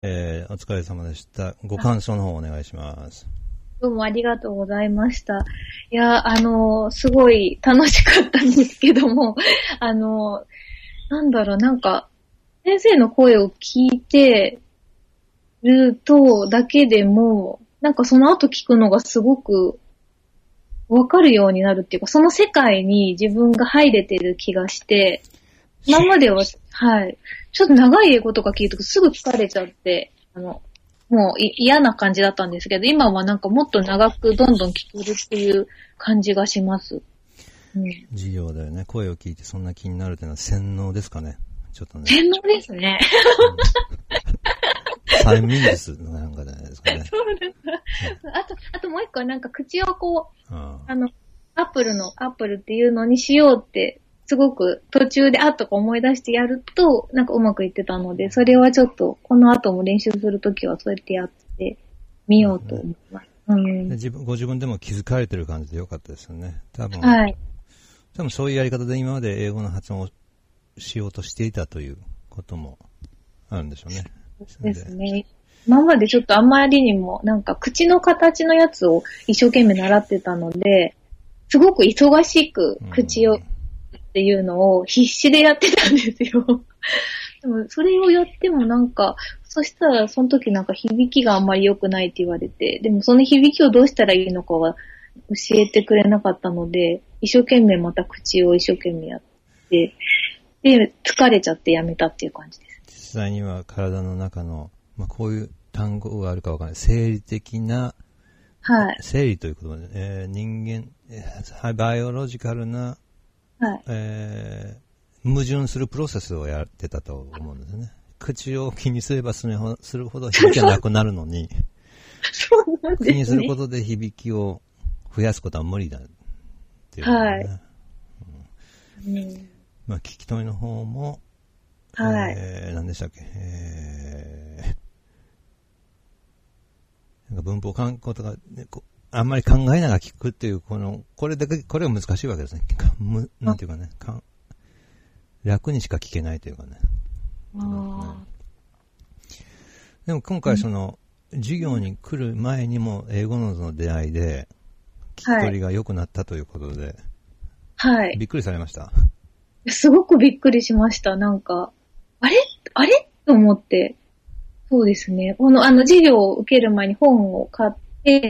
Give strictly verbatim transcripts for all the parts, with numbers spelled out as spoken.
えー、お疲れ様でした。ご感想の方お願いします。 どうもありがとうございました。いや、あのー、すごい楽しかったんですけども、あのー、なんだろう、なんか、先生の声を聞いてるとだけでも、なんかその後聞くのがすごくわかるようになるっていうか、その世界に自分が入れてる気がして、今までは、はい、ちょっと長い英語とか聞いてるとすぐ疲れちゃって、あの、もう嫌な感じだったんですけど、今はなんかもっと長くどんどん聞けるっていう感じがします。 うん、授業だよね。声を聞いてそんな気になるっていうのは洗脳ですかね。ちょっとね。 洗脳ですね。 催眠術なんかじゃないですかね。 そうです。あと、あともう一個はなんか口をこう、あ, あの、アップルの、アップルっていうのにしようって、すごく途中であっとか思い出してやると、なんかうまくいってたので、それはちょっと、この後も練習するときはそうやってやってみようと思います。うん、 自分ご自分でも気づかれてる感じでよかったですよね。多分。 はい。 多分そういうやり方で今まで英語の発音をしようとしていたということもあるんでしょうね。 そうですね。今までちょっとあんまりにもなんか口の形のやつを一生懸命習ってたので、すごく忙しく口をっていうのを必死でやってたんですよ。でもそれをやってもなんか、そしたらその時なんか響きがあんまり良くないって言われて、でもその響きをどうしたらいいのかは教えてくれなかったので、一生懸命また口を一生懸命やって、で、疲れちゃってやめたっていう感じです。 実際には体の中の、まあ、こういう単語があるかわからない、生理的な、 はい。 生理ということで、えー、人間、えー、バイオロジカルな、 はい。 えー、矛盾するプロセスをやってたと思うんですね。口を気にすればするほど響きがなくなるのに、 そうなんですね。 気にすることで響きを増やすことは無理だっていう、ね。 はい。 うんうん、まあ、聞き取りの方も、 はい。 えー、何でしたっけ、えー、なんか文法観光とか、ね、こあんまり考えながら聞くっていう、この、これだけ、これが難しいわけですね。むなんていうかねか、楽にしか聞けないというかね。 あねでも今回その、うん、授業に来る前にも英語の出会いで、聞き取りが良くなったということで、 はい。 びっくりされました。 すごくびっくりしました。なんか、あれあれと思って。そうですね。この、あの、授業を受ける前に本を買って、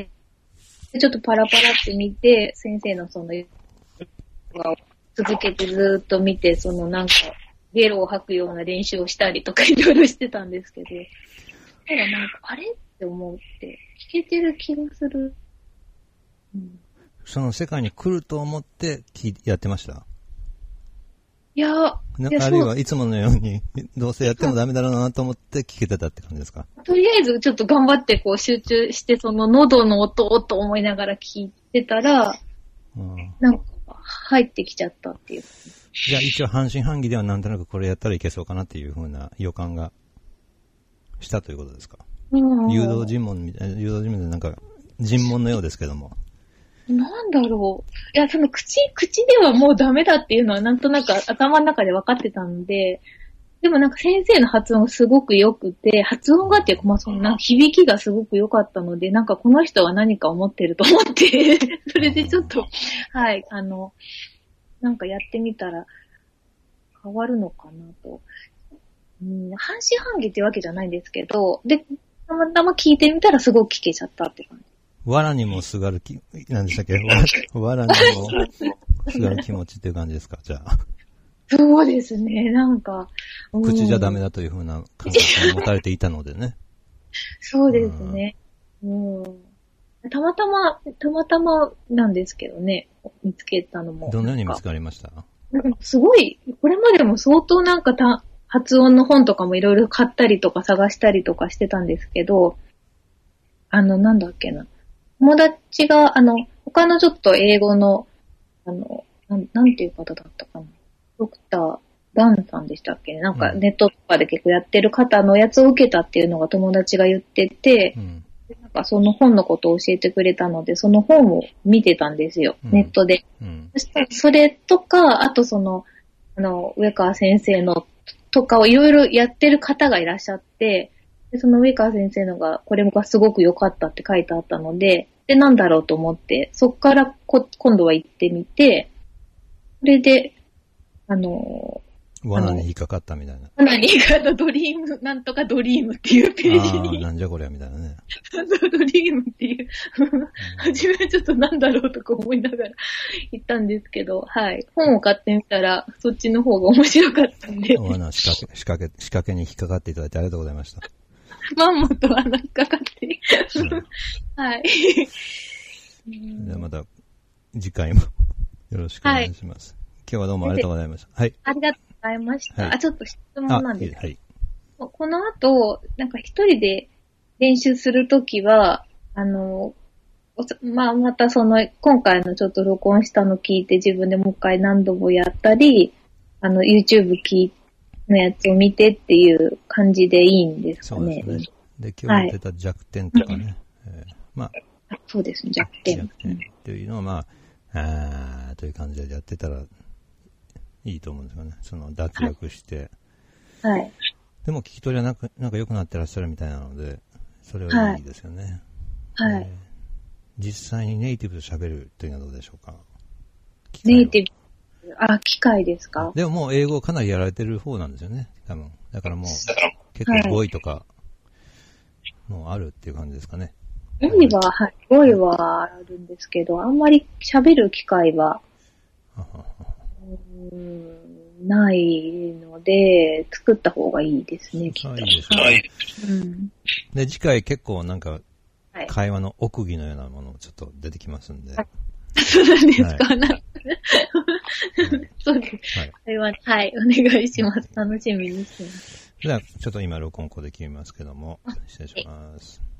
ちょっとパラパラって見て、先生のその、続けてずっと見て、そのなんか、ゲロを吐くような練習をしたりとかいろいろしてたんですけど、ただなんか、あれって思って、聞けてる気がする。 うん、その世界に来ると思ってやってました？ いや、 あるいはいつものように、どうせやってもダメだろうなと思って聞けてたって感じですか？ とりあえずちょっと頑張ってこう集中して、その喉の音をと思いながら聞いてたら、うん、なんか入ってきちゃったっていう。 じゃあ一応半信半疑ではなんとなくこれやったらいけそうかなっていう風な予感がしたということですか？うん、誘導尋問みたいな、誘導尋問でなんか尋問のようですけども。 なんだろう。いや、その口、口ではもうダメだっていうのはなんとなく頭の中で分かってたので、でもなんか先生の発音がすごく良くて、発音がっていうか、まあそんな響きがすごく良かったので、なんかこの人は何か思ってると思って、それでちょっと、はい、あの、なんかやってみたら変わるのかなと。うん、半信半疑っていうわけじゃないんですけど、で、たまたま聞いてみたらすごく聞けちゃったって感じ。 わらにもすがるき、なんでしたっけわらにもすがる気持ちっていう感じですかじゃあ。 そうですね、なんか。 うん、口じゃダメだというふうな感覚を持たれていたのでね。 そうですね、うん。たまたま、たまたまなんですけどね、見つけたのも。 どのように見つかりました？ すごい、これまでも相当なんかた発音の本とかもいろいろ買ったりとか探したりとかしてたんですけど、あの、なんだっけな。友達が、あの、他のちょっと英語の、あの、なん、なんていう方だったかな。ドクター、ダンさんでしたっけね。なんかネットとかで結構やってる方のやつを受けたっていうのが友達が言ってて、うん、なんかその本のことを教えてくれたので、その本を見てたんですよ。うん、ネットで。うん、そしたらそれとか、あとその、あの、上川先生のとかをいろいろやってる方がいらっしゃって、 でその上川先生のが、これがすごく良かったって書いてあったので、で、なんだろうと思って、そっからこ今度は行ってみて、それで、あの、 罠に引っかかったみたいな。 罠に引っかかったドリーム、なんとかドリームっていうページに。 ああ、なんじゃこりゃみたいなね。 ドリームっていう。初めはちょっとなんだろうとか思いながら行ったんですけど、はい。本を買ってみたら、そっちの方が面白かったんで。 罠仕掛け、仕掛け、仕掛けに引っかかっていただいてありがとうございました。 まんまと罠引っかかって。はい。 じゃあまた、次回もよろしくお願いします。はい、今日はどうもありがとうございました。はい。 ありがとうございました。はい、あ、ちょっと質問なんですけど。はい。この後、なんか一人で練習するときは、あの、まあ、またその、今回のちょっと録音したの聞いて自分でもう一回何度もやったり、あの、YouTube 聞のやつを見てっていう感じでいいんですかね。 そうですね。で、今日言ってた弱点とかね。はい、えー、まあ、 あ、そうですね、弱点。 弱点っていうのは、まあ、あーという感じでやってたらいいと思うんですよね。その脱落して。 はい。 でも聞き取りはなんか、なんか良くなってらっしゃるみたいなので、それはいいですよね。 はい。はい、 えー、実際にネイティブと喋るというのはどうでしょうか。 ネイティブ、あ、機械ですか。 でももう英語かなりやられてる方なんですよね。多分。だからもう、結構語彙とか、もうあるっていう感じですかね。 語彙は、はい、語彙はあるんですけど、あんまり喋る機会は、うーん、ないので、作った方がいいですね、きっと。 いいですね。はい。 うん、 で、次回結構なんか、会話の奥義のようなものちょっと出てきますんで。 はい、そうなんですか、はい、そうです。はい。会話、はい、お願いします。楽しみにしてます。 じゃあ、ちょっと今録音ここで切りますけども、失礼します。